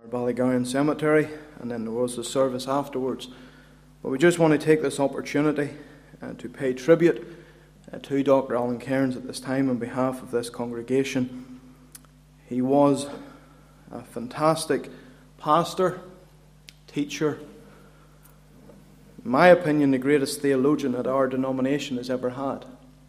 Ballygowan Cemetery, and then there was the service afterwards. But we just want to take this opportunity to pay tribute to Dr. Alan Cairns at this time on behalf of this congregation. He was a fantastic pastor, teacher, in my opinion the greatest theologian that our denomination has ever had.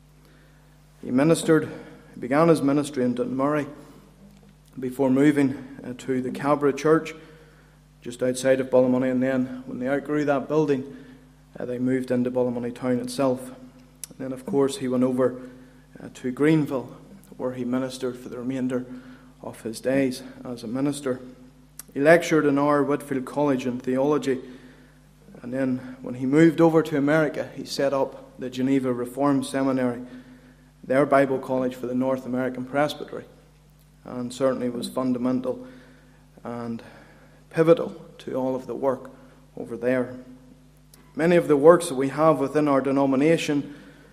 He began his ministry in Dunmurry before moving to the Cabra Church just outside of Ballymoney, and then when they outgrew that building they moved into Ballymoney town itself. And then of course he went over to Greenville, where he ministered for the remainder of his days as a minister. He lectured in our Whitfield College in theology, and then when he moved over to America he set up the Geneva Reformed Seminary, their Bible college for the North American Presbytery, and certainly was fundamental and pivotal to all of the work over there. Many of the works that we have within our denomination,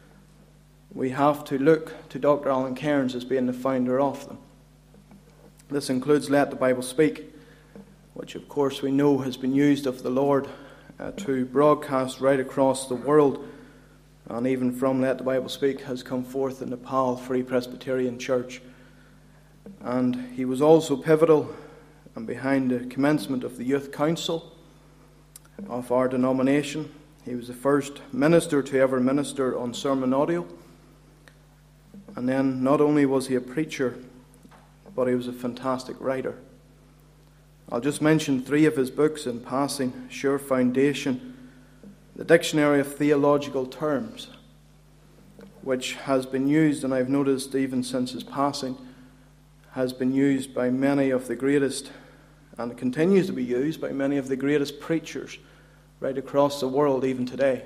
we have to look to Dr. Alan Cairns as being the founder of them. This includes Let the Bible Speak, which of course we know has been used of the Lord to broadcast right across the world, and even from Let the Bible Speak has come forth the Nepal Free Presbyterian Church. And he was also pivotal and behind the commencement of the Youth Council of our denomination. He was the first minister to ever minister on sermon audio. And then not only was he a preacher, but he was a fantastic writer. I'll just mention 3 of his books in passing: Sure Foundation, the Dictionary of Theological Terms, which has been used, and I've noticed even since his passing, has been used by many of the greatest, and continues to be used by many of the greatest preachers right across the world even today.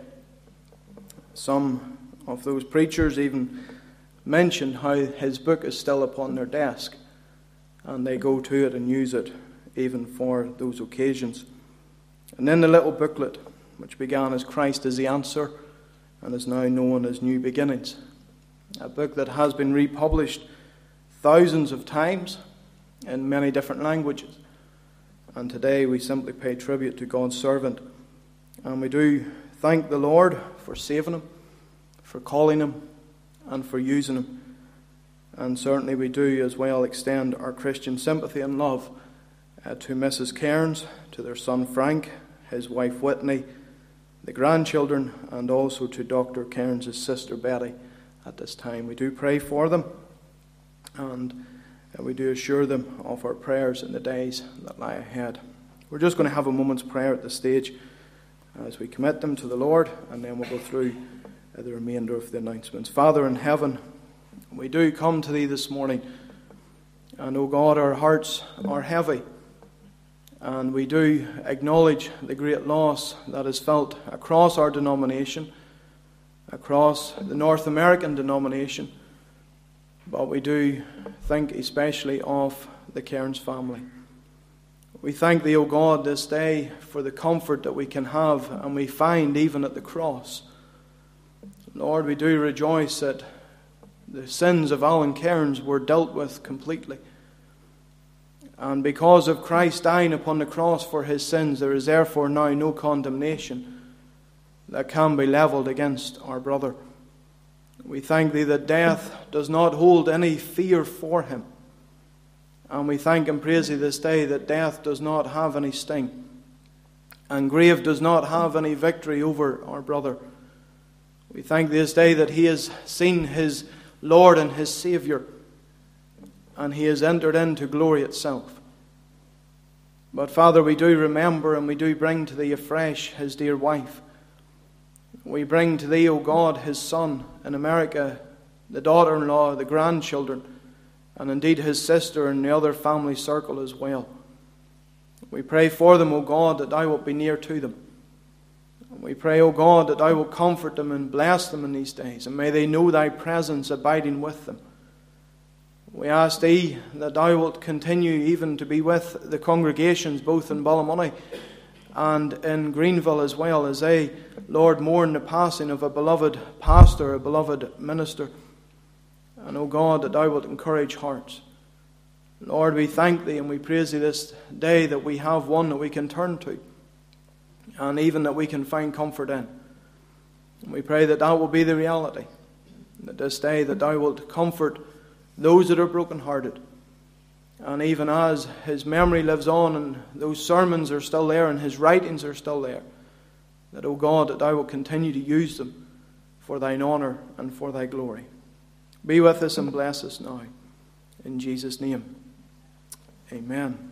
Some of those preachers even mention how his book is still upon their desk, and they go to it and use it even for those occasions. And then the little booklet, which began as Christ is the Answer and is now known as New Beginnings, a book that has been republished thousands of times in many different languages. And today we simply pay tribute to God's servant, and we do thank the Lord for saving him, for calling him, and for using him. And certainly we do as well extend our Christian sympathy and love to Mrs. Cairns, to their son Frank, his wife Whitney, the grandchildren, and also to Dr. Cairns' sister Betty at this time. We do pray for them, and we do assure them of our prayers in the days that lie ahead. We're just going to have a moment's prayer at this stage as we commit them to the Lord, and then we'll go through the remainder of the announcements. Father in heaven, we do come to Thee this morning, and O God, our hearts are heavy, and we do acknowledge the great loss that is felt across our denomination, across the North American denomination, but we do think especially of the Cairns family. We thank Thee, O God, this day for the comfort that we can have and we find even at the cross. Lord, we do rejoice that the sins of Alan Cairns were dealt with completely. And because of Christ dying upon the cross for his sins, there is therefore now no condemnation that can be levelled against our brother. We thank Thee that death does not hold any fear for him. And we thank and praise Thee this day that death does not have any sting, and grave does not have any victory over our brother. We thank Thee this day that he has seen his Lord and his Saviour, and he has entered into glory itself. But Father, we do remember and we do bring to Thee afresh his dear wife. We bring to Thee, O God, his son in America, the daughter-in-law, the grandchildren, and indeed his sister and the other family circle as well. We pray for them, O God, that Thou wilt be near to them. We pray, O God, that Thou wilt comfort them and bless them in these days, and may they know Thy presence abiding with them. We ask Thee that Thou wilt continue even to be with the congregations both in Ballymoney and in Greenville as well, as they, Lord, mourn the passing of a beloved pastor, a beloved minister. And, O God, that Thou wilt encourage hearts. Lord, we thank Thee and we praise Thee this day that we have one that we can turn to, and even that we can find comfort in. And we pray that that will be the reality, that this day that Thou wilt comfort those that are brokenhearted. And even as His memory lives on and those sermons are still there and His writings are still there, that, O God, that Thou will continue to use them for Thine honour and for Thy glory. Be with us and bless us now. In Jesus' name, amen.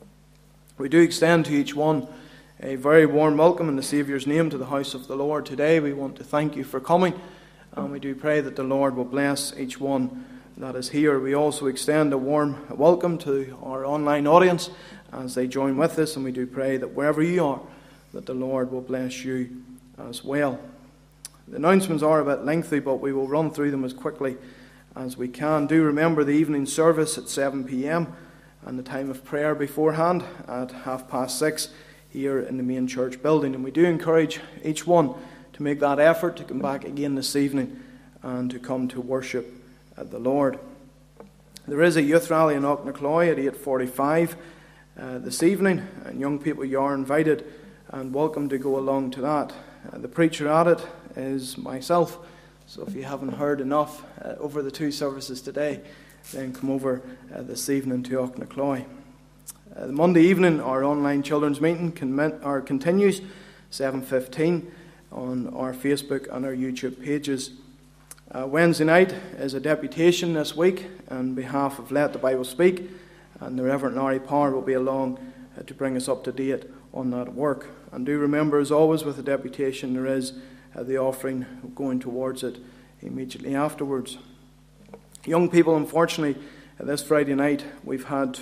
We do extend to each one a very warm welcome in the Saviour's name to the house of the Lord. Today we want to thank you for coming, and we do pray that the Lord will bless each one that is here. We also extend a warm welcome to our online audience as they join with us, and we do pray that wherever you are, that the Lord will bless you as well. The announcements are a bit lengthy, but we will run through them as quickly as we can. Do remember the evening service at 7 p.m. and the time of prayer beforehand at 6:30 here in the main church building. And we do encourage each one to make that effort to come back again this evening and to come to worship the Lord. There is a youth rally in Auchnacoy at 8:45 this evening, and young people, you are invited and welcome to go along to that. The preacher at it is myself, so if you haven't heard enough over the two services today, then come over this evening to Auchnacoy. The Monday evening, our online children's meeting continues 7:15 on our Facebook and our YouTube pages. Wednesday night is a deputation this week on behalf of Let the Bible Speak, and the Reverend Larry Power will be along to bring us up to date on that work. And do remember, as always with the deputation, there is the offering going towards it immediately afterwards. Young people, unfortunately, this Friday night we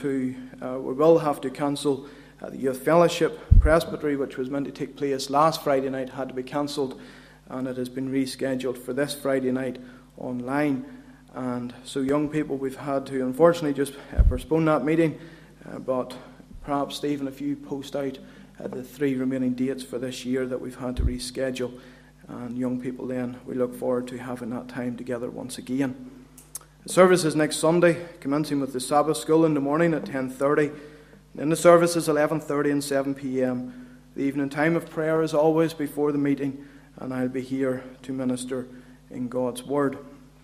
will have to cancel the Youth Fellowship Presbytery, which was meant to take place last Friday night, had to be cancelled, and it has been rescheduled for this Friday night online. And so young people, we've had to unfortunately just postpone that meeting, but perhaps, Stephen, if you post out the 3 remaining dates for this year that we've had to reschedule, and young people then, we look forward to having that time together once again. The service is next Sunday, commencing with the Sabbath school in the morning at 10:30. Then the service is 11:30 and 7 p.m. The evening time of prayer is always before the meeting, and I'll be here to minister in God's Word.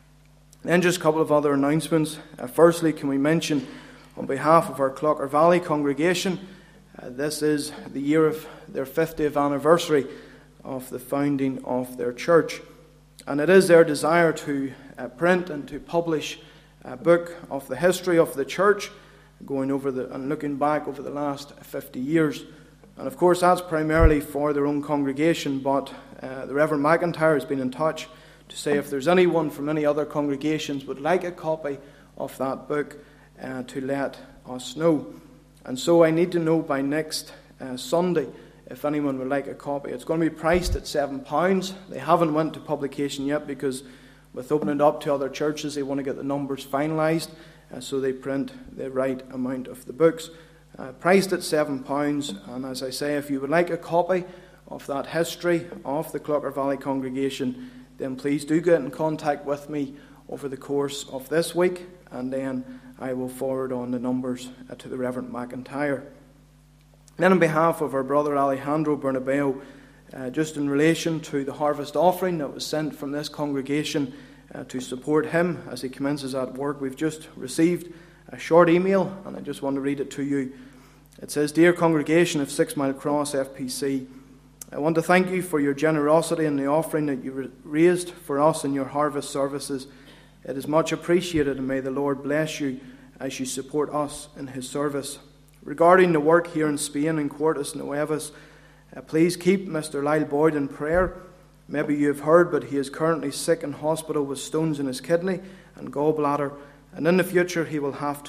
Then just a couple of other announcements. Firstly, can we mention on behalf of our Clocker Valley congregation, this is the year of their 50th anniversary of the founding of their church. And it is their desire to print and to publish a book of the history of the church, going over and looking back over the last 50 years. And of course that's primarily for their own congregation, but the Reverend McIntyre has been in touch to say if there's anyone from any other congregations would like a copy of that book, to let us know. And so I need to know by next Sunday if anyone would like a copy. It's going to be priced at £7. They haven't went to publication yet because with opening it up to other churches, they want to get the numbers finalised, so they print the right amount of the books. Priced at £7, and as I say, if you would like a copy of that history of the Clocker Valley congregation, then please do get in contact with me over the course of this week, and then I will forward on the numbers to the Reverend McIntyre. Then on behalf of our brother Alejandro Bernabeu, just in relation to the harvest offering that was sent from this congregation to support him as he commences that work, we've just received a short email, and I just want to read it to you. It says, "Dear congregation of 6 Mile Cross FPC, I want to thank you for your generosity in the offering that you raised for us in your harvest services. It is much appreciated, and may the Lord bless you as you support us in His service. Regarding the work here in Spain in Cortes Nuevas, please keep Mr. Lyle Boyd in prayer. Maybe you have heard, but he is currently sick in hospital with stones in his kidney and gallbladder, and in the future he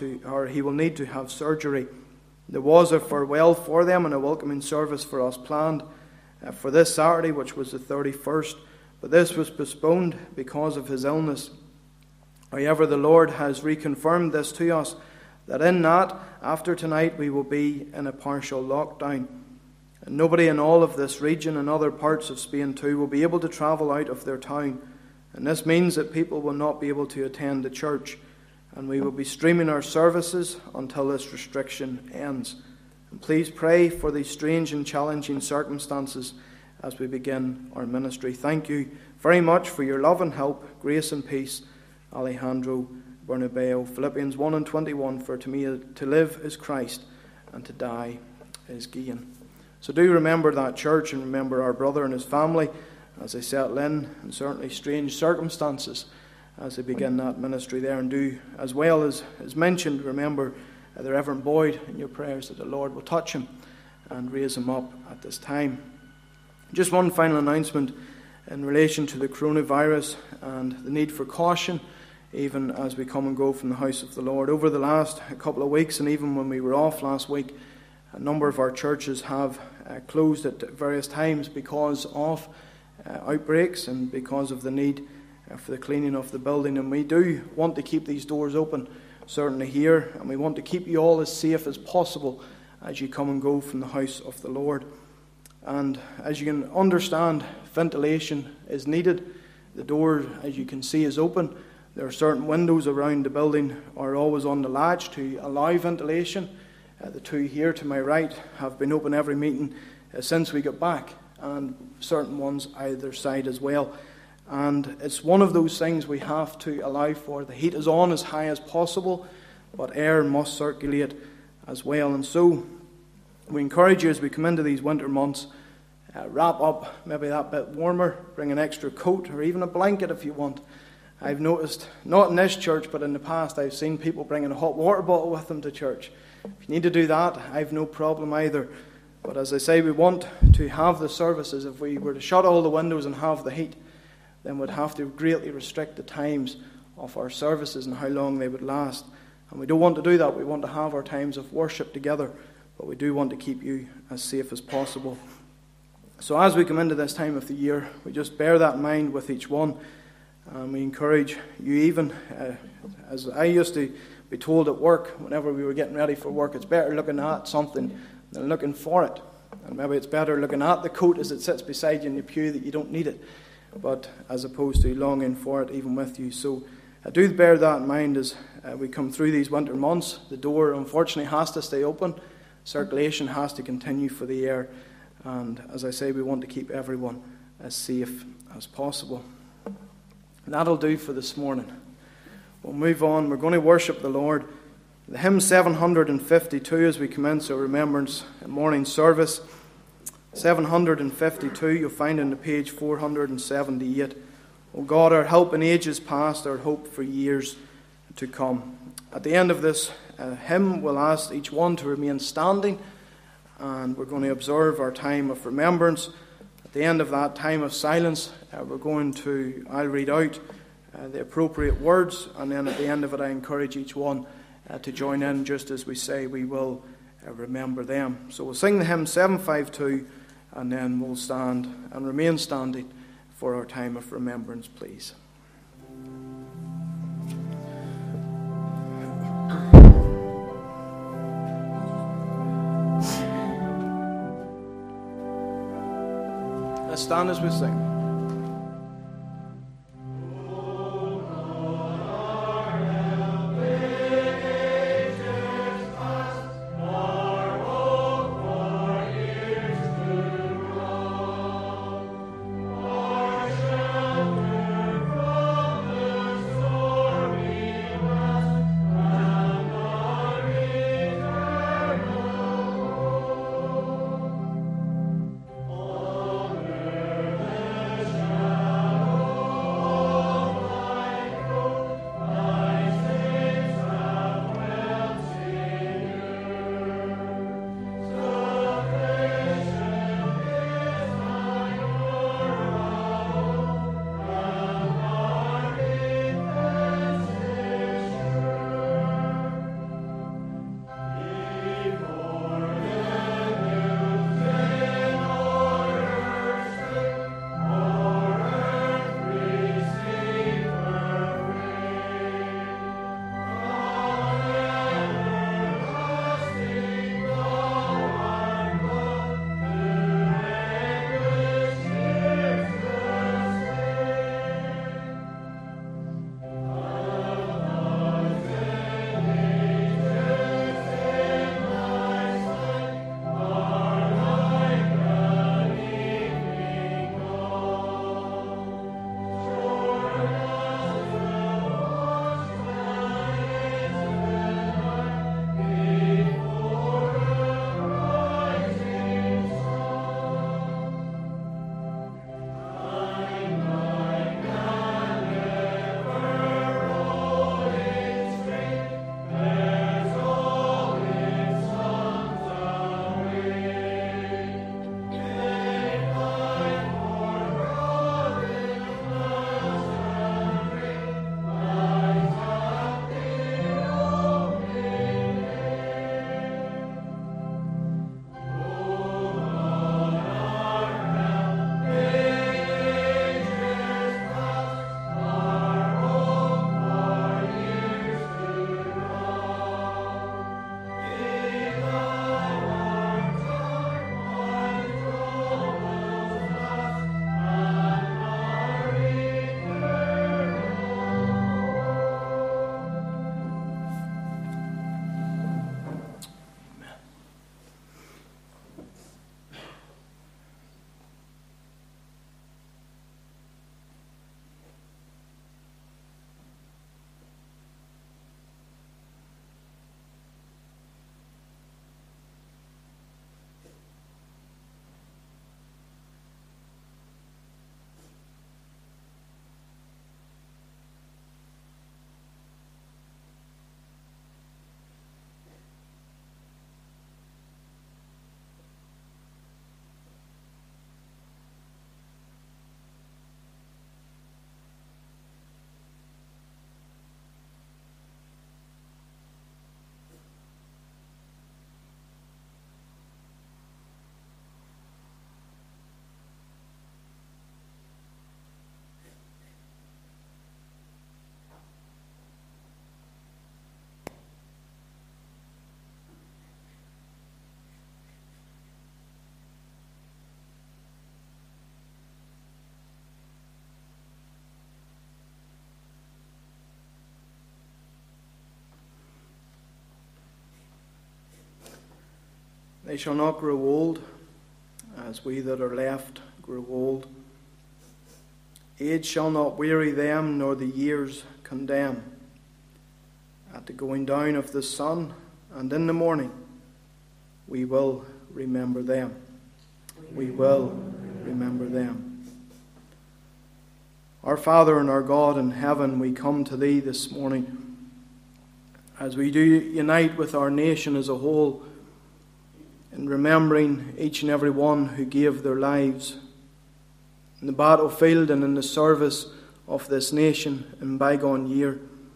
will need to have surgery. There was a farewell for them and a welcoming service for us planned for this Saturday, which was the 31st, but this was postponed because of his illness. However, the Lord has reconfirmed this to us, that in that, after tonight, we will be in a partial lockdown. And nobody in all of this region and other parts of Spain too will be able to travel out of their town. And this means that people will not be able to attend the church. and we will be streaming our services until this restriction ends. And please pray for these strange and challenging circumstances as we begin our ministry. Thank you very much for your love and help, grace and peace. Alejandro Bernabeu, Philippians 1:21, for to me to live is Christ, and to die is gain. So do remember that church, and remember our brother and his family as they settle in certainly strange circumstances as they begin that ministry there. And do, as well as mentioned, remember the Reverend Boyd in your prayers, that the Lord will touch him and raise him up at this time. Just one final announcement in relation to the coronavirus and the need for caution, even as we come and go from the house of the Lord. Over the last couple of weeks, and even when we were off last week, a number of our churches have closed at various times because of outbreaks and because of the need for the cleaning of the building. And we do want to keep these doors open, certainly here, and we want to keep you all as safe as possible as you come and go from the house of the Lord. And as you can understand, ventilation is needed. The door, as you can see, is open. There are certain windows around the building are always on the latch to allow ventilation. The two here to my right have been open every meeting since we got back, and certain ones either side as well. And it's one of those things we have to allow for. The heat is on as high as possible, but air must circulate as well. And so we encourage you as we come into these winter months, wrap up maybe that bit warmer, bring an extra coat or even a blanket if you want. I've noticed, not in this church, but in the past, I've seen people bringing a hot water bottle with them to church. If you need to do that, I've no problem either. But as I say, we want to have the services. If we were to shut all the windows and have the heat, then we'd have to greatly restrict the times of our services and how long they would last. And we don't want to do that. We want to have our times of worship together, but we do want to keep you as safe as possible. So as we come into this time of the year, we just bear that in mind with each one. And we encourage you, even as I used to be told at work, whenever we were getting ready for work, it's better looking at something than looking for it. And maybe it's better looking at the coat as it sits beside you in the pew that you don't need it, but as opposed to longing for it even with you. So do bear that in mind as we come through these winter months. The door, unfortunately, has to stay open. Circulation has to continue for the air. And as I say, we want to keep everyone as safe as possible. And that'll do for this morning. We'll move on. We're going to worship the Lord. The hymn 752 as we commence our remembrance morning service. 752, you'll find in the page 478. O God, our help in ages past, our hope for years to come. At the end of this hymn, we'll ask each one to remain standing, and we're going to observe our time of remembrance. At the end of that time of silence, I'll read out the appropriate words, and then at the end of it I encourage each one to join in just as we say we will remember them. So we'll sing the hymn 752, and then we'll stand and remain standing for our time of remembrance, please. Let's stand as we sing. They shall not grow old, as we that are left grow old. Age shall not weary them, nor the years condemn. At the going down of the sun, and in the morning, we will remember them. We will remember them. Our Father and our God in heaven, we come to Thee this morning as we do unite with our nation as a whole in remembering each and every one who gave their lives in the battlefield and in the service of this nation in bygone year.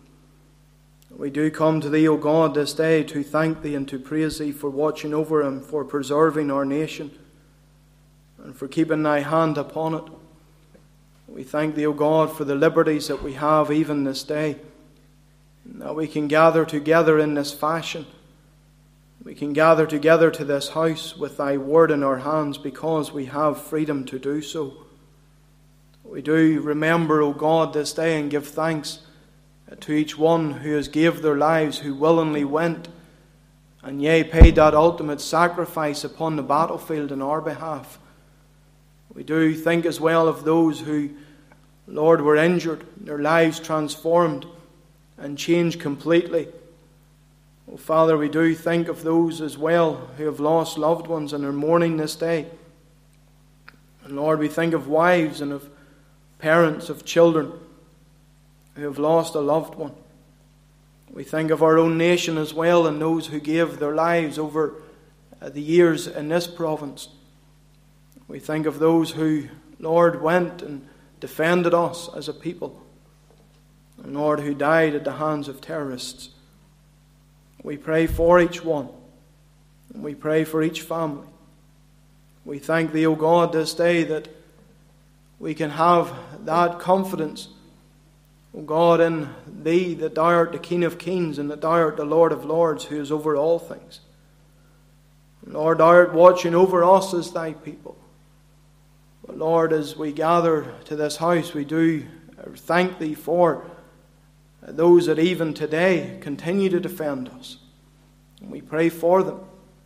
We do come to Thee, O God, this day to thank Thee and to praise Thee for watching over and for preserving our nation and for keeping Thy hand upon it. We thank Thee, O God, for the liberties that we have even this day, that we can gather together in this fashion. We can gather together to this house with Thy word in our hands because we have freedom to do so. We do remember, O God, this day and give thanks to each one who has gave their lives, who willingly went and yea, paid that ultimate sacrifice upon the battlefield in our behalf. We do think as well of those who, Lord, were injured, their lives transformed and changed completely. Oh, Father, we do think of those as well who have lost loved ones and are mourning this day. And Lord, we think of wives and of parents, of children who have lost a loved one. We think of our own nation as well and those who gave their lives over the years in this province. We think of those who, Lord, went and defended us as a people. And Lord, who died at the hands of terrorists. We pray for each one. And we pray for each family. We thank Thee, O God, this day that we can have that confidence, O God, in Thee, that Thou art the King of kings and that Thou art the Lord of lords, who is over all things. Lord, Thou art watching over us as Thy people. But Lord, as we gather to this house, we do thank Thee for those that even today continue to defend us. And we pray for them.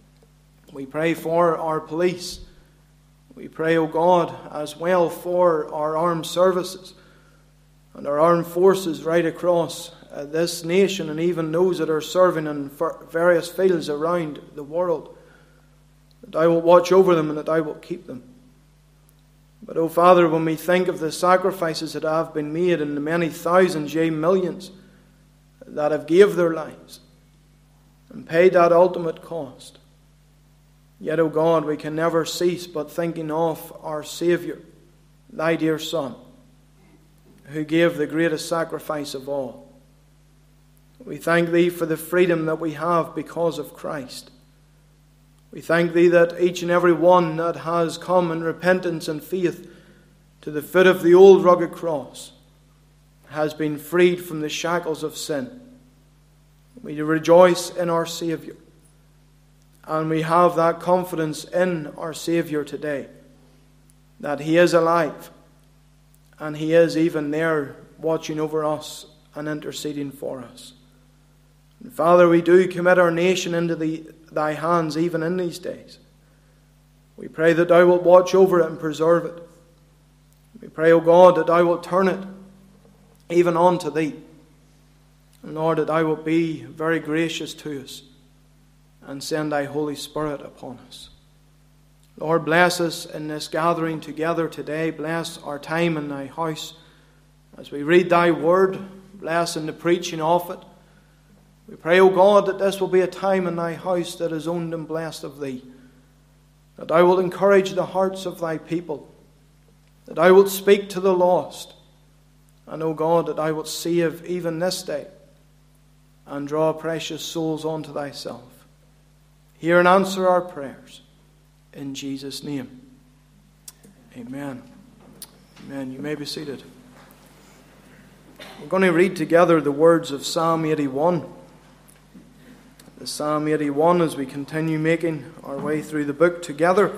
We pray for our police. We pray, O God, as well for our armed services and our armed forces right across this nation and even those that are serving in various fields around the world. That I will watch over them and that I will keep them. But, O Father, when we think of the sacrifices that have been made and the many thousands, yea, millions that have gave their lives and paid that ultimate cost, yet, O God, we can never cease but thinking of our Saviour, Thy dear Son, who gave the greatest sacrifice of all. We thank Thee for the freedom that we have because of Christ. We thank Thee that each and every one that has come in repentance and faith to the foot of the old rugged cross has been freed from the shackles of sin. We rejoice in our Saviour. And we have that confidence in our Saviour today, that He is alive and He is even there watching over us and interceding for us. And Father, we do commit our nation into Thy hands even in these days. We pray that Thou wilt watch over it and preserve it. We pray, O God, that Thou wilt turn it even unto Thee. And Lord, that Thou wilt be very gracious to us and send Thy Holy Spirit upon us. Lord, bless us in this gathering together today. Bless our time in Thy house. As we read Thy word, bless in the preaching of it. We pray, O God, that this will be a time in Thy house that is owned and blessed of Thee. That Thou wilt encourage the hearts of Thy people. That Thou wilt speak to the lost. And, O God, that Thou wilt save even this day and draw precious souls unto Thyself. Hear and answer our prayers. In Jesus' name. Amen. Amen. You may be seated. We're going to read together the words of Psalm 81. The Psalm 81 as we continue making our way through the book together.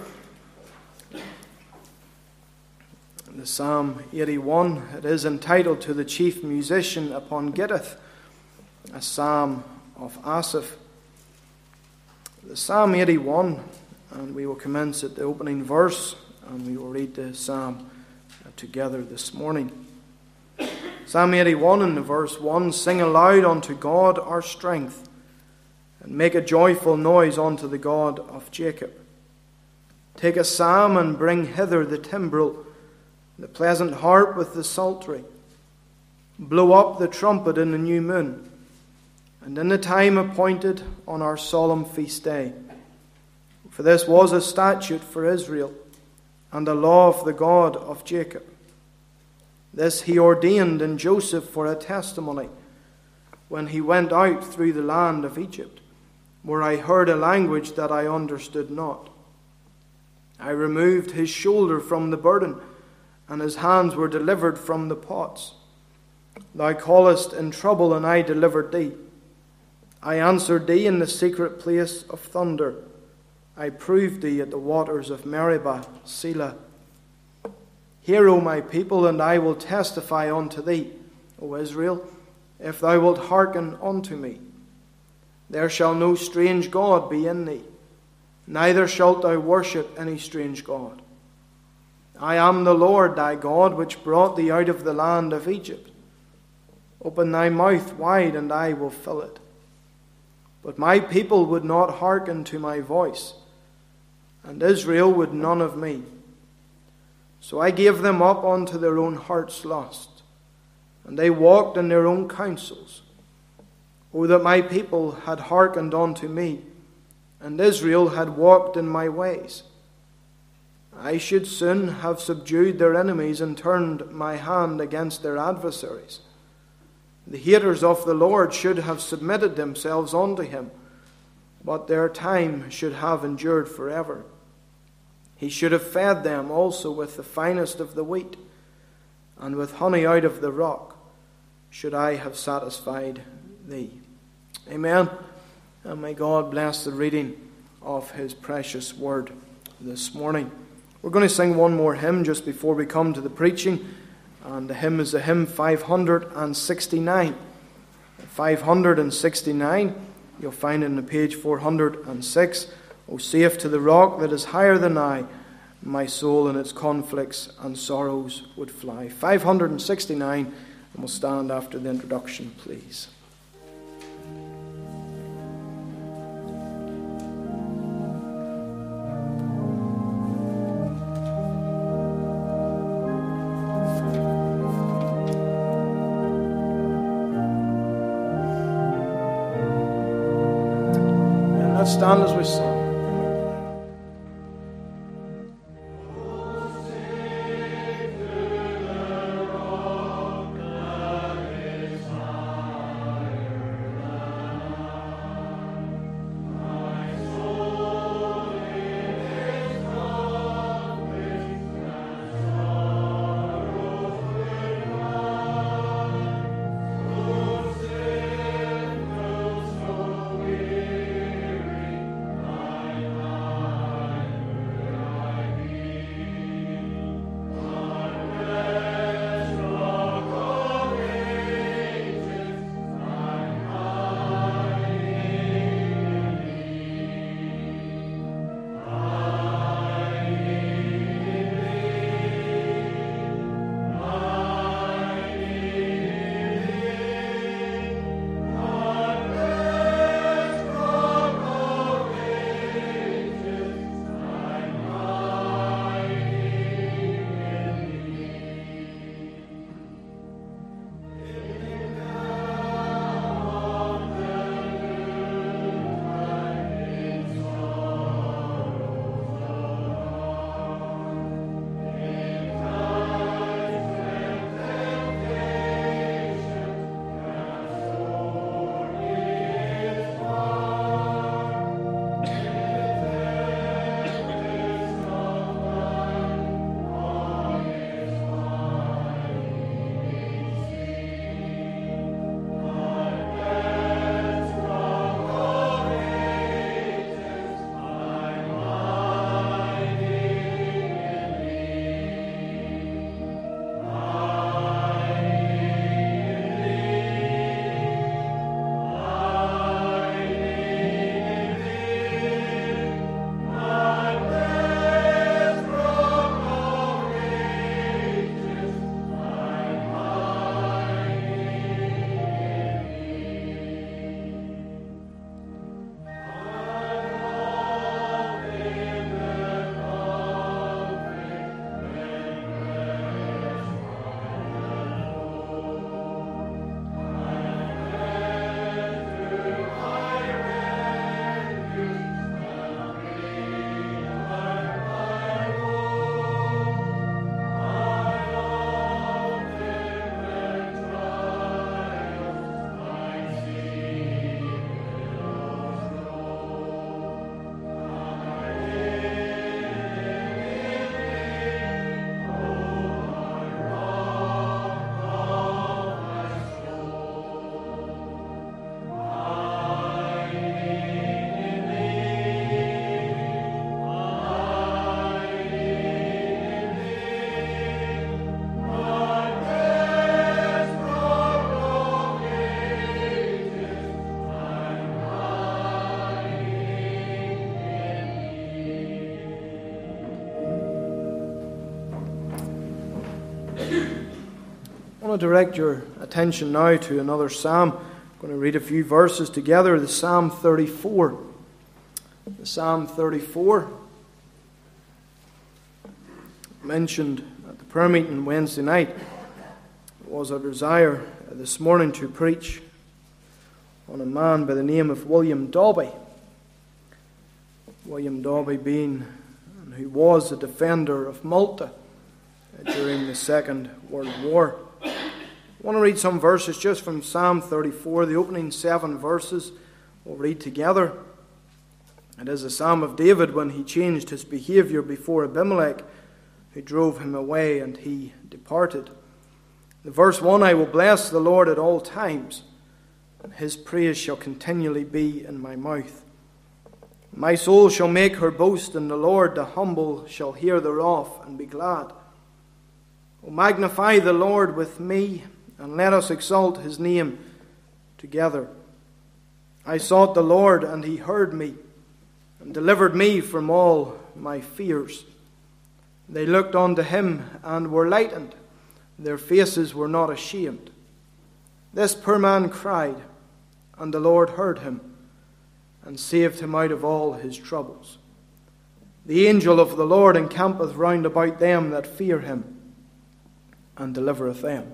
The Psalm 81, it is entitled To the Chief Musician upon Gittith, a psalm of Asaph. the Psalm 81, and we will commence at the opening verse, and we will read the psalm together this morning. Psalm 81 and verse 1, Sing aloud unto God our strength, and make a joyful noise unto the God of Jacob. Take a psalm and bring hither the timbrel, the pleasant harp with the psaltery. Blow up the trumpet in the new moon, and in the time appointed on our solemn feast day. For this was a statute for Israel, and a law of the God of Jacob. This he ordained in Joseph for a testimony, when he went out through the land of Egypt, where I heard a language that I understood not. I removed his shoulder from the burden, and his hands were delivered from the pots. Thou callest in trouble, and I delivered thee. I answered thee in the secret place of thunder. I proved thee at the waters of Meribah, Selah. Hear, O my people, and I will testify unto thee, O Israel, if thou wilt hearken unto me. There shall no strange god be in thee, neither shalt thou worship any strange god. I am the Lord thy God, which brought thee out of the land of Egypt. Open thy mouth wide, and I will fill it. But my people would not hearken to my voice, and Israel would none of me. So I gave them up unto their own heart's lust, and they walked in their own counsels. O that my people had hearkened unto me, and Israel had walked in my ways. I should soon have subdued their enemies and turned my hand against their adversaries. The haters of the Lord should have submitted themselves unto him, but their time should have endured forever. He should have fed them also with the finest of the wheat, and with honey out of the rock should I have satisfied thee. Amen. And may God bless the reading of his precious word this morning. We're going to sing one more hymn just before we come to the preaching. And the hymn is the hymn 569. 569, you'll find it in the page 406. O safe to the rock that is higher than I, my soul in its conflicts and sorrows would fly. 569, and we'll stand after the introduction, please. Let's stand as we sing. I want to direct your attention now to another psalm. I'm going to read a few verses together. The Psalm 34. The Psalm 34, mentioned at the prayer meeting Wednesday night. It was our desire this morning to preach on a man by the name of William Dobbie. William Dobbie being, and who was a defender of Malta during the Second World War. I want to read some verses just from Psalm 34, the opening 7 verses. We'll read together. It is a psalm of David when he changed his behavior before Abimelech, who drove him away, and he departed. The verse 1, I will bless the Lord at all times, and his praise shall continually be in my mouth. My soul shall make her boast in the Lord, the humble shall hear thereof and be glad. O magnify the Lord with me, and let us exalt his name together. I sought the Lord, and he heard me, and delivered me from all my fears. They looked unto him and were lightened. Their faces were not ashamed. This poor man cried, and the Lord heard him, and saved him out of all his troubles. The angel of the Lord encampeth round about them that fear him, and delivereth them.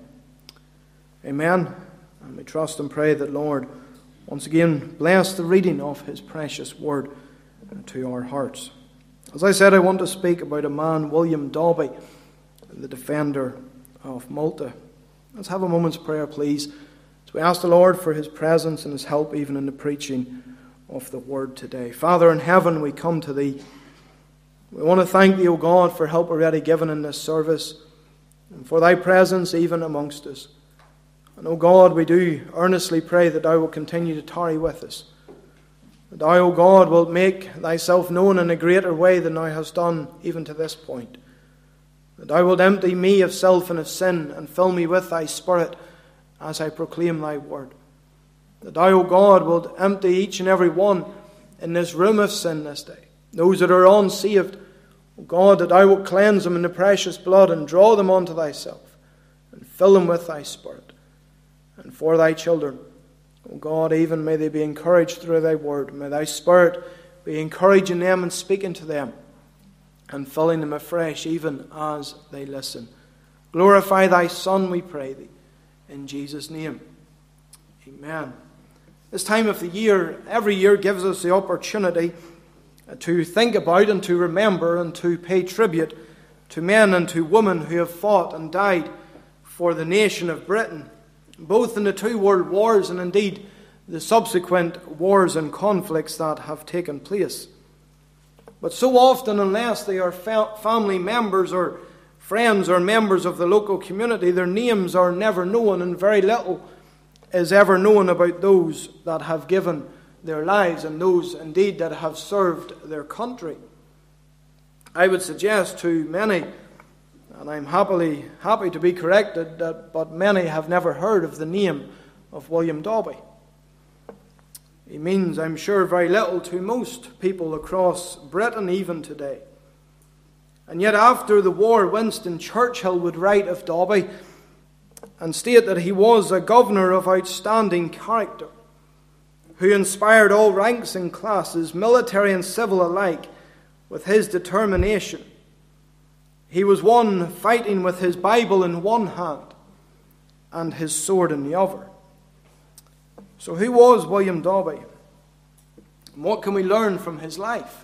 Amen. And we trust and pray that Lord once again bless the reading of his precious word to our hearts. As I said, I want to speak about a man, William Dobbie, the defender of Malta. Let's have a moment's prayer, please, as we ask the Lord for his presence and his help even in the preaching of the word today. Father in heaven, we come to thee. We want to thank thee, O God, for help already given in this service, and for thy presence even amongst us. And, O God, we do earnestly pray that thou will continue to tarry with us. That thou, O God, wilt make thyself known in a greater way than thou hast done even to this point. That thou wilt empty me of self and of sin, and fill me with thy Spirit as I proclaim thy word. That thou, O God, wilt empty each and every one in this room of sin this day. Those that are unsaved, O God, that thou wilt cleanse them in the precious blood and draw them unto thyself, and fill them with thy Spirit. And for thy children, O God, even may they be encouraged through thy word. May thy Spirit be encouraging them and speaking to them, and filling them afresh even as they listen. Glorify thy Son, we pray thee, in Jesus' name. Amen. This time of the year, every year, gives us the opportunity to think about and to remember and to pay tribute to men and to women who have fought and died for the nation of Britain, both in the two world wars and indeed the subsequent wars and conflicts that have taken place. But so often, unless they are family members or friends or members of the local community, their names are never known, and very little is ever known about those that have given their lives and those indeed that have served their country. I would suggest to many, and I'm happy to be corrected, but many have never heard of the name of William Dobbie. He means, I'm sure, very little to most people across Britain even today. And yet after the war, Winston Churchill would write of Dobbie and state that he was a governor of outstanding character, who inspired all ranks and classes, military and civil alike, with his determination. He was one fighting with his Bible in one hand and his sword in the other. So who was William Dobbie? And what can we learn from his life?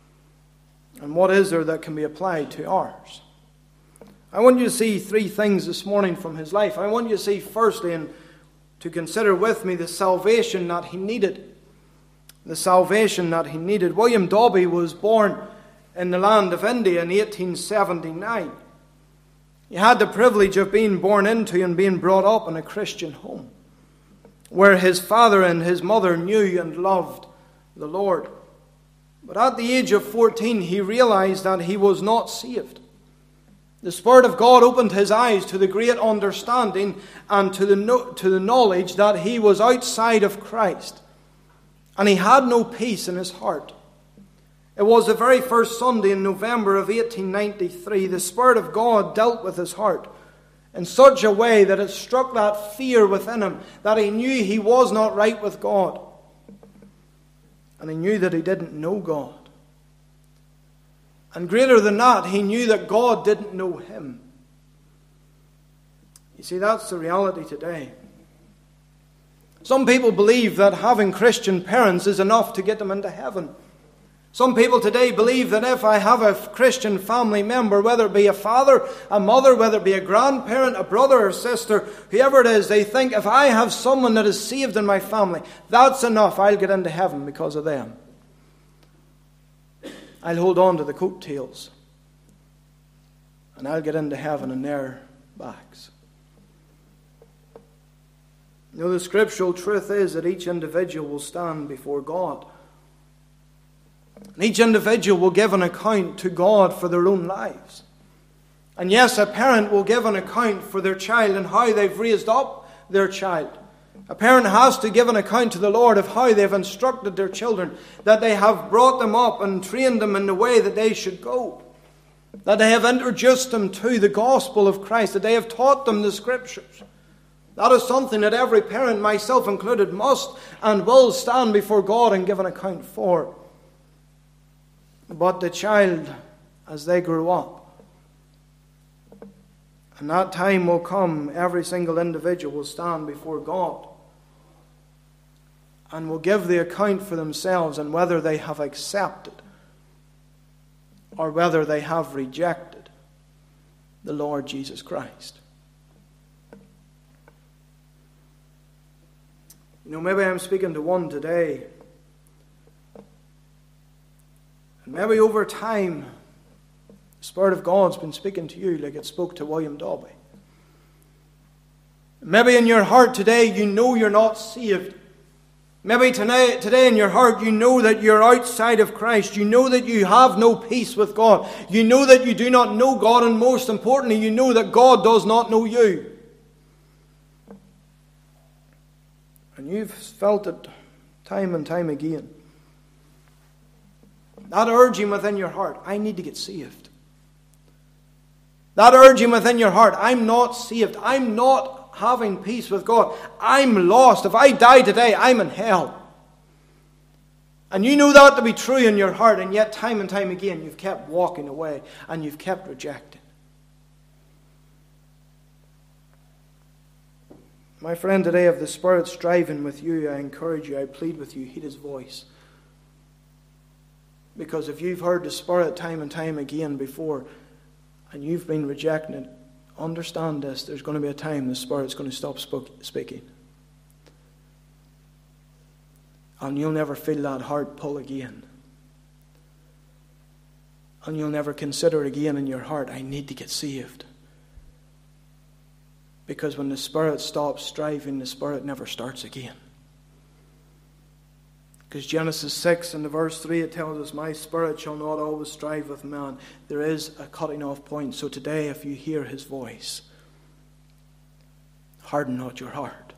And what is there that can be applied to ours? I want you to see three things this morning from his life. I want you to see, firstly, and to consider with me, the salvation that he needed. The salvation that he needed. William Dobbie was born in the land of India in 1879. He had the privilege of being born into and being brought up in a Christian home, where his father and his mother knew and loved the Lord. But at the age of 14, he realized that he was not saved. The Spirit of God opened his eyes to the great understanding and to the knowledge that he was outside of Christ. And he had no peace in his heart. It was the very first Sunday in November of 1893. The Spirit of God dealt with his heart in such a way that it struck that fear within him, that he knew he was not right with God. And he knew that he didn't know God. And greater than that, he knew that God didn't know him. You see, that's the reality today. Some people believe that having Christian parents is enough to get them into heaven. Some people today believe that if I have a Christian family member, whether it be a father, a mother, whether it be a grandparent, a brother or sister, whoever it is, they think if I have someone that is saved in my family, that's enough. I'll get into heaven because of them. I'll hold on to the coattails. And I'll get into heaven in their backs. You know, the scriptural truth is that each individual will stand before God. And each individual will give an account to God for their own lives. And yes, a parent will give an account for their child and how they've raised up their child. A parent has to give an account to the Lord of how they've instructed their children, that they have brought them up and trained them in the way that they should go, that they have introduced them to the gospel of Christ, that they have taught them the scriptures. That is something that every parent, myself included, must and will stand before God and give an account for. But the child, as they grow up, and that time will come, every single individual will stand before God and will give the account for themselves and whether they have accepted or whether they have rejected the Lord Jesus Christ. You know, maybe I'm speaking to one today, and maybe over time, the Spirit of God's been speaking to you like it spoke to William Dobby. Maybe in your heart today, you know you're not saved. Maybe today in your heart, you know that you're outside of Christ. You know that you have no peace with God. You know that you do not know God, and most importantly, you know that God does not know you. And you've felt it time and time again. That urging within your heart, I need to get saved. That urging within your heart, I'm not saved. I'm not having peace with God. I'm lost. If I die today, I'm in hell. And you know that to be true in your heart, and yet time and time again you've kept walking away and you've kept rejecting. My friend, today, if the Spirit's striving with you, I encourage you, I plead with you, heed His voice. Because if you've heard the Spirit time and time again before, and you've been rejecting it, understand this, there's going to be a time the Spirit's going to stop speaking. And you'll never feel that heart pull again. And you'll never consider again in your heart, I need to get saved. Because when the Spirit stops striving, the Spirit never starts again. Because Genesis 6 and the verse 3, it tells us, my spirit shall not always strive with man. There is a cutting off point. So today, if you hear His voice, harden not your heart.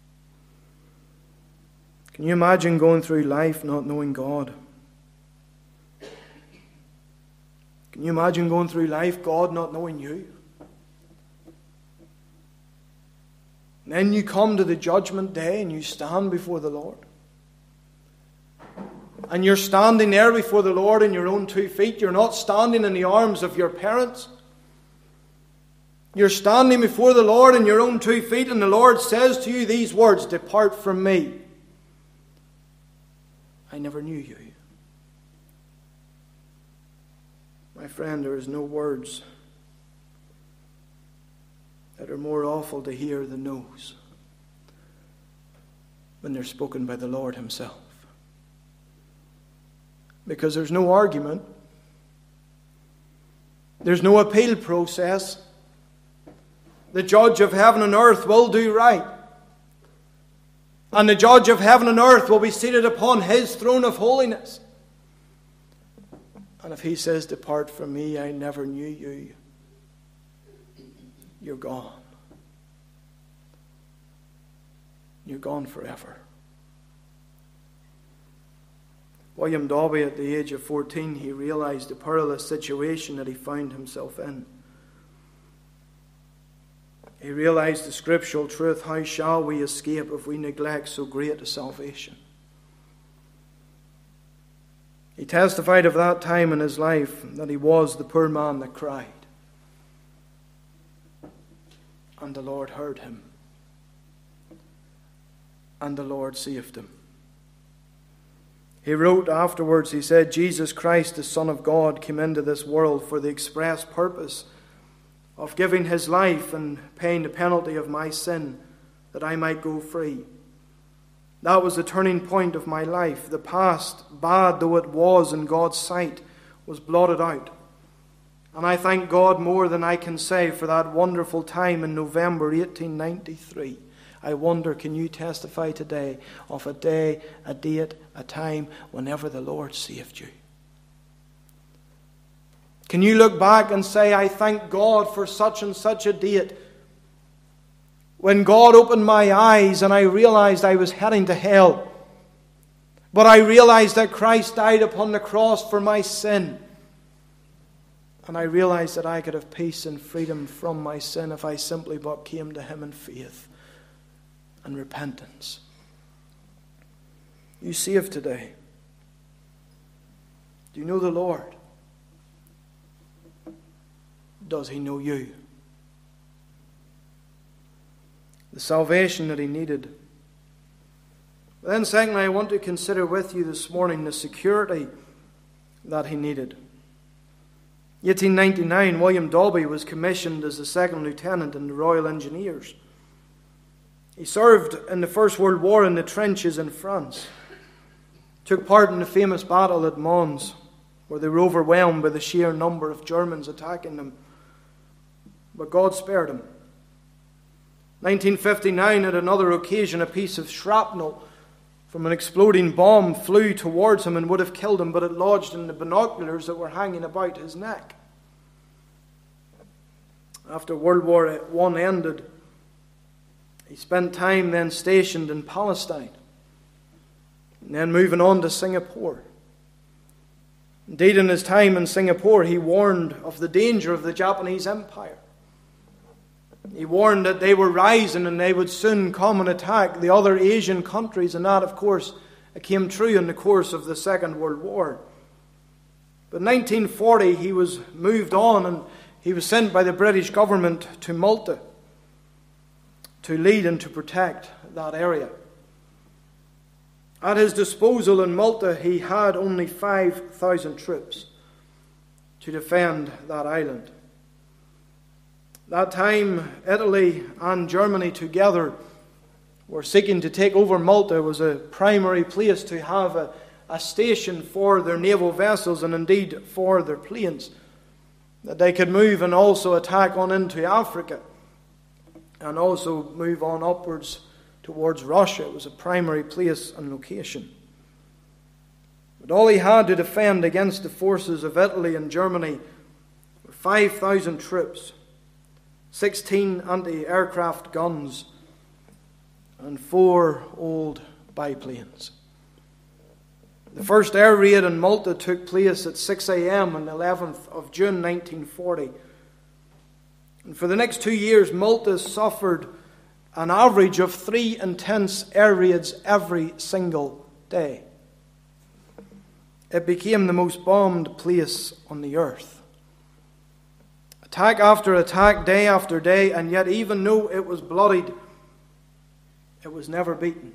Can you imagine going through life not knowing God? Can you imagine going through life, God not knowing you? And then you come to the judgment day and you stand before the Lord. And you're standing there before the Lord in your own 2 feet. You're not standing in the arms of your parents. You're standing before the Lord in your own 2 feet, and the Lord says to you these words, depart from me. I never knew you. My friend, there is no words that are more awful to hear than those when they're spoken by the Lord Himself. Because there's no argument. There's no appeal process. The judge of heaven and earth will do right. And the judge of heaven and earth will be seated upon His throne of holiness. And if He says, depart from me, I never knew you, you're gone. You're gone forever. William Dobby, at the age of 14, he realized the perilous situation that he found himself in. He realized the scriptural truth: how shall we escape if we neglect so great a salvation? He testified of that time in his life that he was the poor man that cried. And the Lord heard him. And the Lord saved him. He wrote afterwards, he said, Jesus Christ, the Son of God, came into this world for the express purpose of giving his life and paying the penalty of my sin, that I might go free. That was the turning point of my life. The past, bad though it was in God's sight, was blotted out. And I thank God more than I can say for that wonderful time in November 1893. I wonder, can you testify today of a day, a date, a time whenever the Lord saved you? Can you look back and say, I thank God for such and such a date, when God opened my eyes and I realized I was heading to hell, but I realized that Christ died upon the cross for my sin, and I realized that I could have peace and freedom from my sin if I simply but came to him in faith and repentance. You saved today? Do you know the Lord? Does he know you? The salvation that he needed. But then secondly, I want to consider with you this morning the security that he needed. In 1899, William Dalby was commissioned as the second lieutenant in the Royal Engineers. He served in the First World War in the trenches in France. Took part in the famous battle at Mons, where they were overwhelmed by the sheer number of Germans attacking them. But God spared him. 1959, at another occasion, a piece of shrapnel from an exploding bomb flew towards him and would have killed him, but it lodged in the binoculars that were hanging about his neck. After World War I ended, he spent time then stationed in Palestine, and then moving on to Singapore. Indeed, in his time in Singapore, he warned of the danger of the Japanese Empire. He warned that they were rising and they would soon come and attack the other Asian countries, and that, of course, came true in the course of the Second World War. But in 1940, he was moved on, and he was sent by the British government to Malta to lead and to protect that area. At his disposal in Malta, he had only 5,000 troops to defend that island. That time, Italy and Germany together were seeking to take over Malta. It was a primary place to have a station for their naval vessels and indeed for their planes, that they could move and also attack on into Africa and also move on upwards towards Russia. It was a primary place and location. But all he had to defend against the forces of Italy and Germany were 5,000 troops, 16 anti-aircraft guns, and 4 old biplanes. The first air raid in Malta took place at 6 a.m. on the 11th of June 1940. And for the next 2 years, Malta suffered an average of 3 intense air raids every single day. It became the most bombed place on the earth. Attack after attack, day after day, and yet even though it was bloodied, it was never beaten.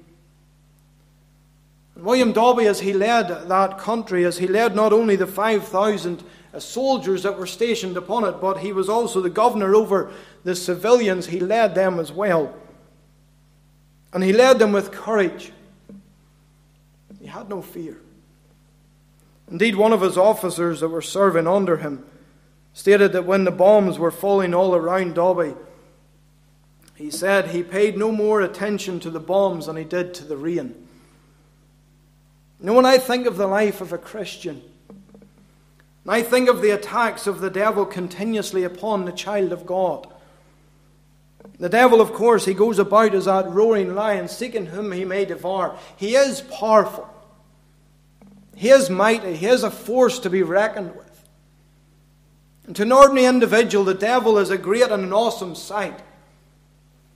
And William Dalby, as he led that country, as he led not only the 5,000 soldiers that were stationed upon it, but he was also the governor over the civilians, he led them as well. And he led them with courage. He had no fear. Indeed, one of his officers that were serving under him stated that when the bombs were falling all around Dalby, he said he paid no more attention to the bombs than he did to the rain. You know, when I think of the life of a Christian, and I think of the attacks of the devil continuously upon the child of God, the devil, of course, he goes about as that roaring lion, seeking whom he may devour. He is powerful. He is mighty. He is a force to be reckoned with. And to an ordinary individual, the devil is a great and an awesome sight.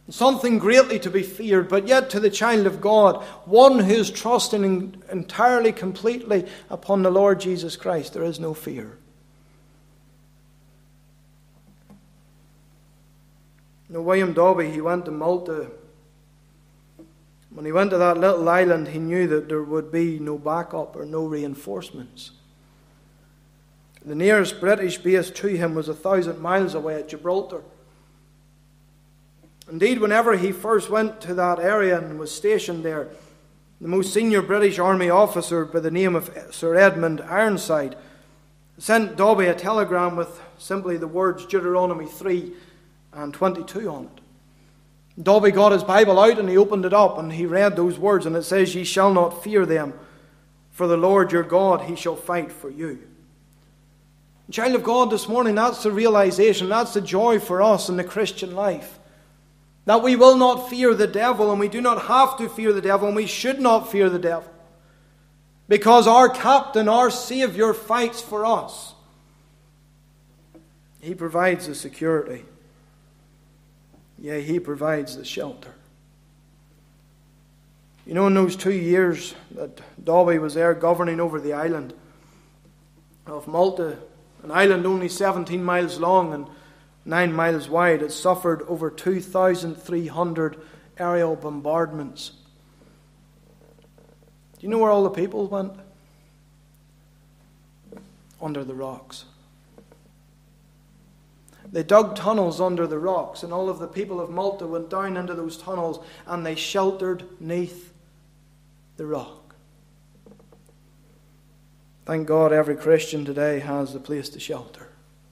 something greatly to be feared, but yet to the child of God, one who is trusting entirely, completely upon the Lord Jesus Christ, there is no fear. Now, William Dobby, he went to Malta. When he went to that little island, he knew that there would be no backup or no reinforcements. The nearest British base to him was 1,000 miles away at Gibraltar. Indeed, whenever he first went to that area and was stationed there, the most senior British Army officer by the name of Sir Edmund Ironside sent Dobby a telegram with simply the words Deuteronomy 3 and 22 on it. Dobby got his Bible out and he opened it up and he read those words, and it says, "Ye shall not fear them, for the Lord your God, he shall fight for you." Child of God, this morning, that's the realization, that's the joy for us in the Christian life. That we will not fear the devil, and we do not have to fear the devil, and we should not fear the devil. Because our captain, our Savior, fights for us. He provides the security. Yeah, he provides the shelter. You know, in those 2 years that Dobby was there governing over the island of Malta, an island only 17 miles long and 9 miles wide, it suffered over 2,300 aerial bombardments. Do you know where all the people went? Under the rocks. They dug tunnels under the rocks, and all of the people of Malta went down into those tunnels and they sheltered neath the rock. Thank God every Christian today has a place to shelter.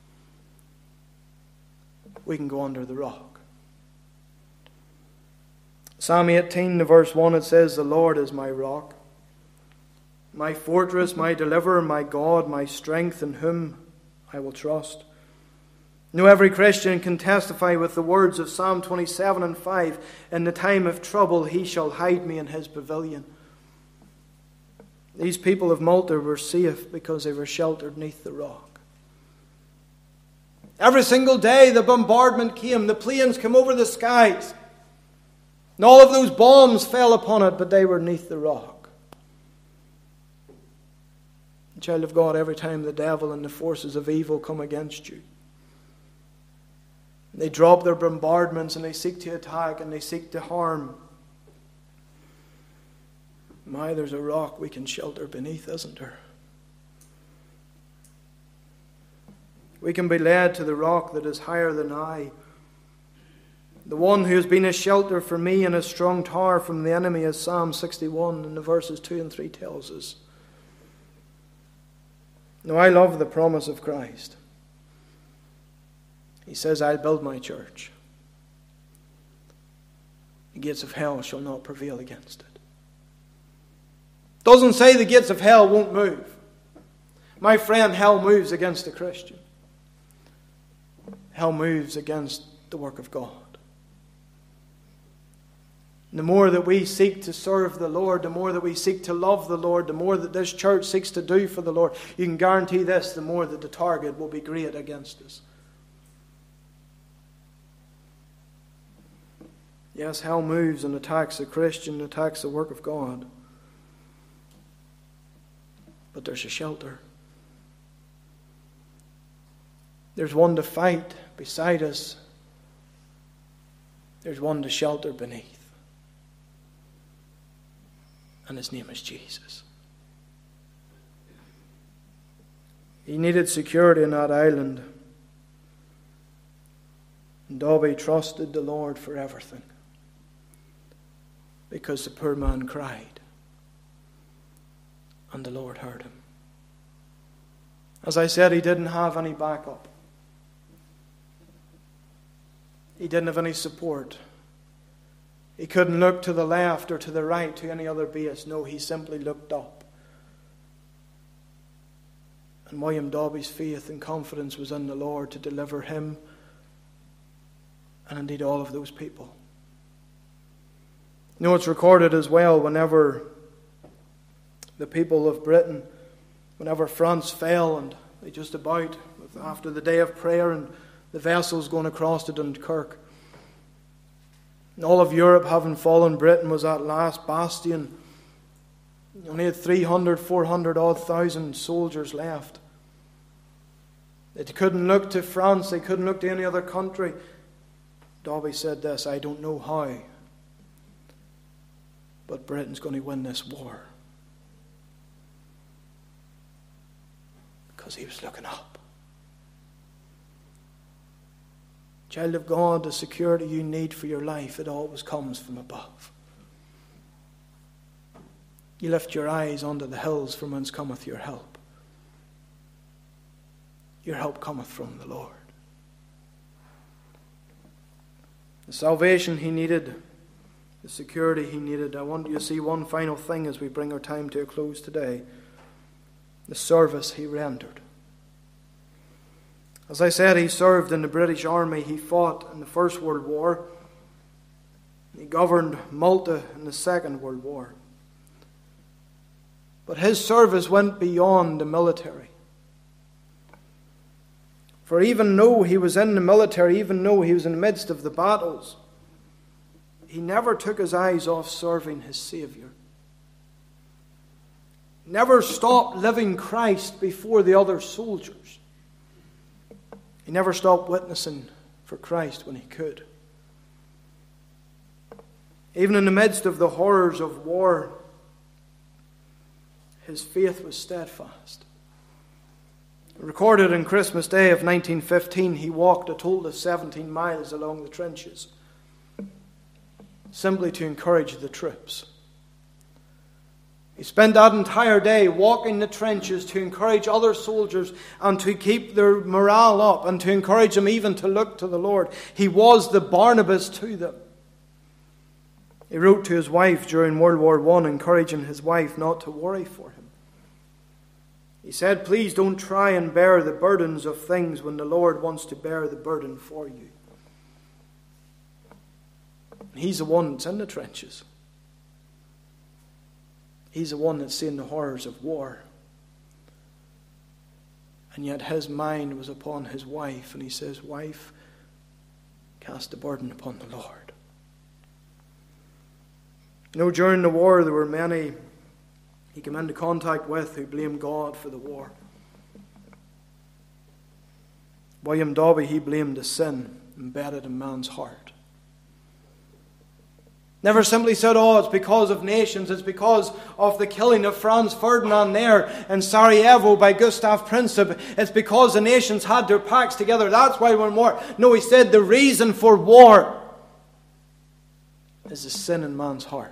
We can go under the rock. Psalm 18, verse 1, it says, "The Lord is my rock, my fortress, my deliverer, my God, my strength, in whom I will trust." Now every Christian can testify with the words of Psalm 27 and 5, "In the time of trouble he shall hide me in his pavilion." These people of Malta were safe because they were sheltered neath the rock. Every single day the bombardment came, the planes came over the skies, and all of those bombs fell upon it, but they were neath the rock. Child of God, every time the devil and the forces of evil come against you, they drop their bombardments and they seek to attack and they seek to harm, there's a rock we can shelter beneath, isn't there? We can be led to the rock that is higher than I, the one who has been a shelter for me and a strong tower from the enemy, as Psalm 61 in the verses 2 and 3 tells us. Now, I love the promise of Christ. He says, "I'll build my church. The gates of hell shall not prevail against it." Doesn't say the gates of hell won't move. My friend, hell moves against a Christian. Hell moves against the work of God. The more that we seek to serve the Lord, the more that we seek to love the Lord, the more that this church seeks to do for the Lord, you can guarantee this, the more that the target will be great against us. Yes, hell moves and attacks the Christian, attacks the work of God. But there's a shelter. There's one to fight beside us. There's one to shelter beneath. And his name is Jesus. He needed security in that island. And Dobby trusted the Lord for everything, because the poor man cried, and the Lord heard him. As I said, he didn't have any backup. He didn't have any support. He couldn't look to the left or to the right to any other base. No, he simply looked up. And William Dobby's faith and confidence was in the Lord to deliver him and indeed all of those people. You know, it's recorded as well whenever the people of Britain, whenever France fell and they just about, after the day of prayer and the vessels going across to Dunkirk, And all of Europe having fallen, Britain was that last bastion. Only had 300, 400 odd thousand soldiers left. They couldn't look to France, they couldn't look to any other country. Dobby said this, I don't know how, but Britain's going to win this war. Because he was looking up. Child of God, the security you need for your life, it always comes from above. You lift your eyes unto the hills, from whence cometh your help. Your help cometh from the Lord. The salvation he needed, the security he needed. I want you to see one final thing as we bring our time to a close today. The service he rendered. As I said, he served in the British Army. He fought in the First World War. He governed Malta in the Second World War. But his service went beyond the military. For even though he was in the military, even though he was in the midst of the battles, he never took his eyes off serving his Saviour. Never stopped living Christ before the other soldiers. He never stopped witnessing for Christ when he could. Even in the midst of the horrors of war, his faith was steadfast. Recorded on Christmas Day of 1915, he walked a total of 17 miles along the trenches, simply to encourage the troops. He spent that entire day walking the trenches to encourage other soldiers and to keep their morale up and to encourage them even to look to the Lord. He was the Barnabas to them. He wrote to his wife during World War I, encouraging his wife not to worry for him. He said, please don't try and bear the burdens of things when the Lord wants to bear the burden for you. He's the one that's in the trenches. He's the one that's seen the horrors of war. And yet his mind was upon his wife. And he says, wife, cast the burden upon the Lord. You know, during the war there were many he came into contact with who blamed God for the war. William Dobby, he blamed the sin embedded in man's heart. Never simply said, oh, it's because of nations, it's because of the killing of Franz Ferdinand there in Sarajevo by Gustav Princip. It's because the nations had their pacts together. That's why we're in war. No, he said the reason for war is the sin in man's heart.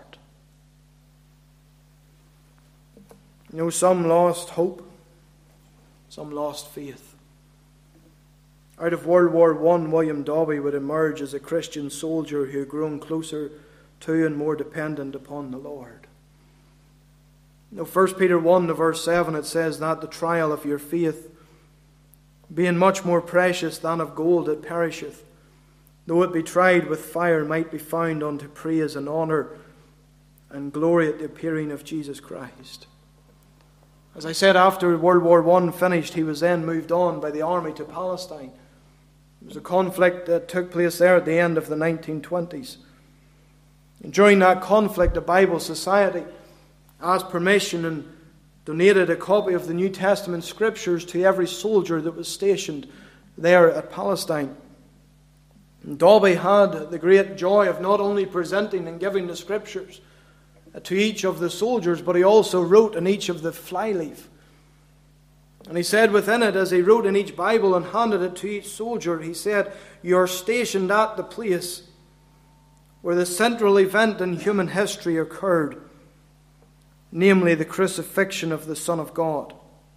You know, some lost hope, some lost faith. Out of World War I, William Dobby would emerge as a Christian soldier who had grown closer to and more dependent upon the Lord. You know, 1 Peter 1 to verse 7, it says that the trial of your faith, being much more precious than of gold that perisheth, though it be tried with fire, might be found unto praise and honour and glory at the appearing of Jesus Christ. As I said, after World War I finished, he was then moved on by the army to Palestine. There was a conflict that took place there at the end of the 1920s. And during that conflict, the Bible Society asked permission and donated a copy of the New Testament scriptures to every soldier that was stationed there at Palestine. And Dobby had the great joy of not only presenting and giving the scriptures to each of the soldiers, but he also wrote in each of the flyleaf. And he said within it, as he wrote in each Bible and handed it to each soldier, he said, you're stationed at the place where the central event in human history occurred, namely the crucifixion of the Son of God.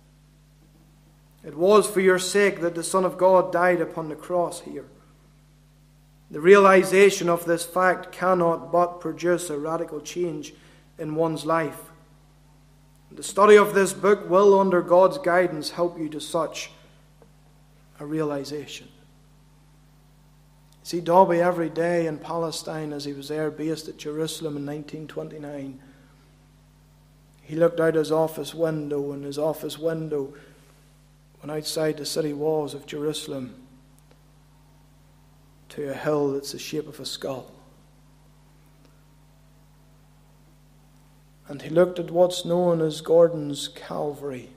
It was for your sake that the Son of God died upon the cross here. The realization of this fact cannot but produce a radical change in one's life. The study of this book will, under God's guidance, help you to such a realization. See, Dobby every day in Palestine, as he was there based at Jerusalem in 1929, he looked out his office window, and his office window went outside the city walls of Jerusalem to a hill that's the shape of a skull. And he looked at what's known as Gordon's Calvary.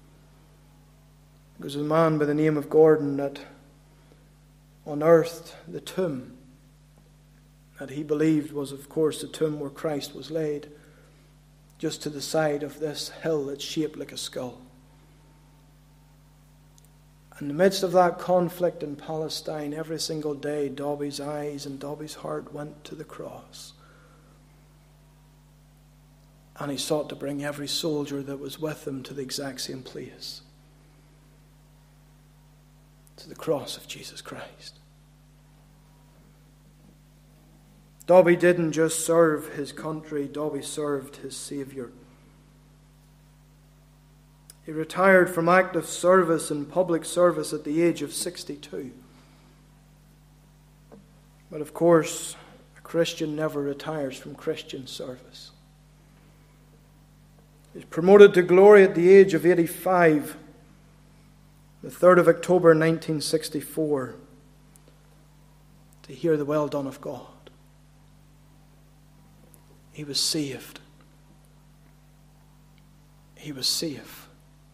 It was a man by the name of Gordon that unearthed the tomb that he believed was, of course, the tomb where Christ was laid, just to the side of this hill that's shaped like a skull. In the midst of that conflict in Palestine, every single day, Dobby's eyes and Dobby's heart went to the cross. And he sought to bring every soldier that was with him to the exact same place, to the cross of Jesus Christ. Dobby didn't just serve his country, Dobby served his Saviour. He retired from active service and public service at the age of 62. But of course, a Christian never retires from Christian service. He was promoted to glory at the age of 85, the 3rd of October 1964, to hear the well done of God. He was saved. He was safe.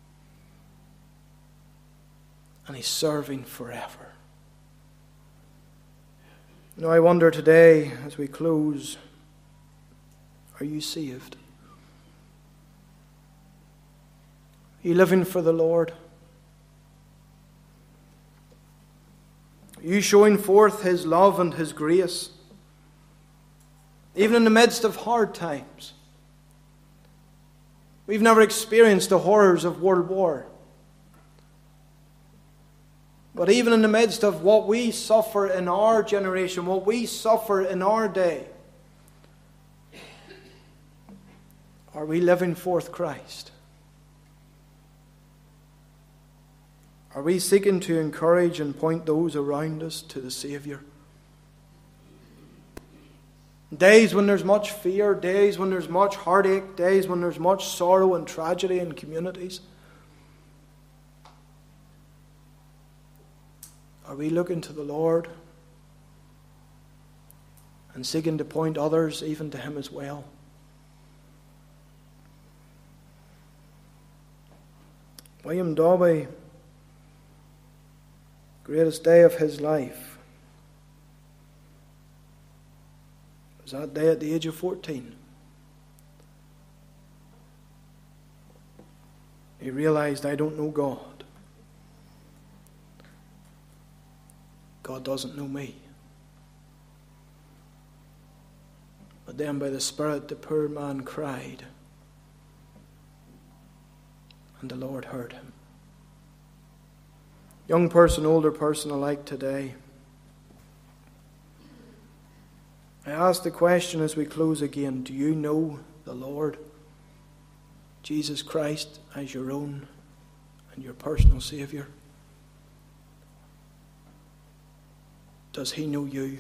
And he's serving forever. Now I wonder today, as we close, are you saved? Are you living for the Lord? Are you showing forth His love and His grace? Even in the midst of hard times. We've never experienced the horrors of World War. But even in the midst of what we suffer in our generation, what we suffer in our day, are we living forth Christ? Are we seeking to encourage and point those around us to the Saviour? Days when there's much fear, days when there's much heartache, days when there's much sorrow and tragedy in communities. Are we looking to the Lord and seeking to point others even to Him as well? William Dobby, greatest day of his life, was that day at the age of 14. He realized, I don't know God. God doesn't know me. But then by the Spirit the poor man cried, and the Lord heard him. Young person, older person alike today, I ask the question as we close again, do you know the Lord Jesus Christ as your own and your personal Saviour? Does He know you?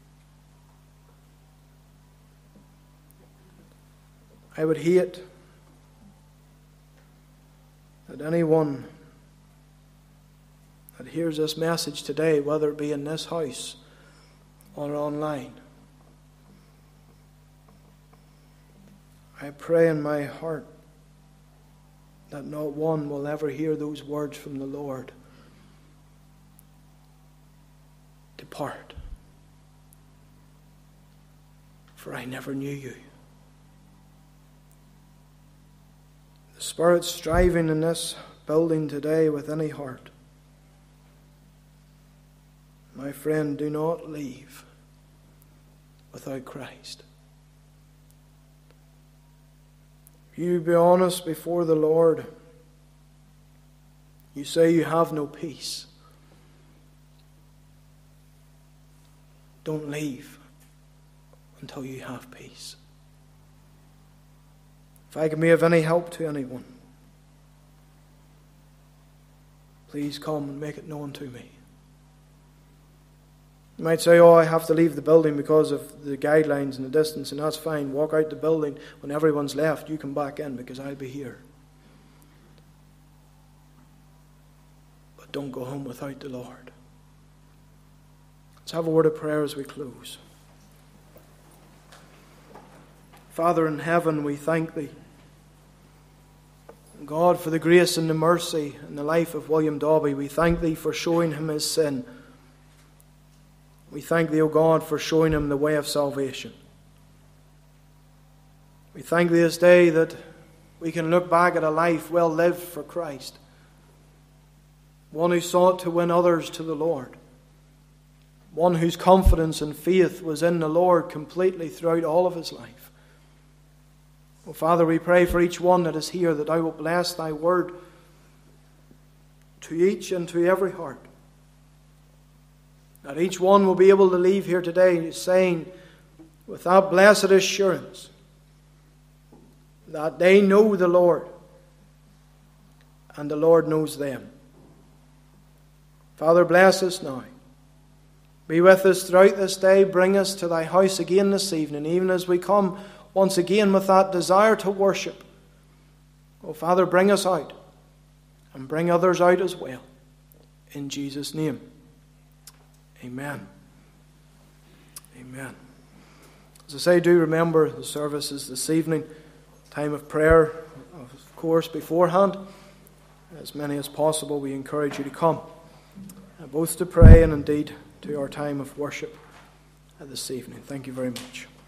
I would hate that anyone that hears this message today, whether it be in this house or online, I pray in my heart that not one will ever hear those words from the Lord. Depart, for I never knew you. The Spirit's striving in this building today with any heart. My friend, do not leave without Christ. You be honest before the Lord. You say you have no peace. Don't leave until you have peace. If I can be of any help to anyone, please come and make it known to me. You might say, I have to leave the building because of the guidelines and the distance, and that's fine. Walk out the building. When everyone's left, you come back in because I'll be here. But don't go home without the Lord. Let's have a word of prayer as we close. Father in heaven, we thank Thee, God, for the grace and the mercy in the life of William Dobby. We thank Thee for showing him his sin. We thank Thee, O God, for showing him the way of salvation. We thank Thee this day that we can look back at a life well lived for Christ, one who sought to win others to the Lord, one whose confidence and faith was in the Lord completely throughout all of his life. Oh, Father, we pray for each one that is here, that Thou wilt bless Thy word to each and to every heart, that each one will be able to leave here today saying, with that blessed assurance, that they know the Lord and the Lord knows them. Father, bless us now. Be with us throughout this day. Bring us to Thy house again this evening, even as we come once again with that desire to worship. Oh, Father, bring us out and bring others out as well. In Jesus' name, amen. Amen. As I say, do remember the services this evening. Time of prayer, of course, beforehand. As many as possible, we encourage you to come, both to pray and indeed to our time of worship this evening. Thank you very much.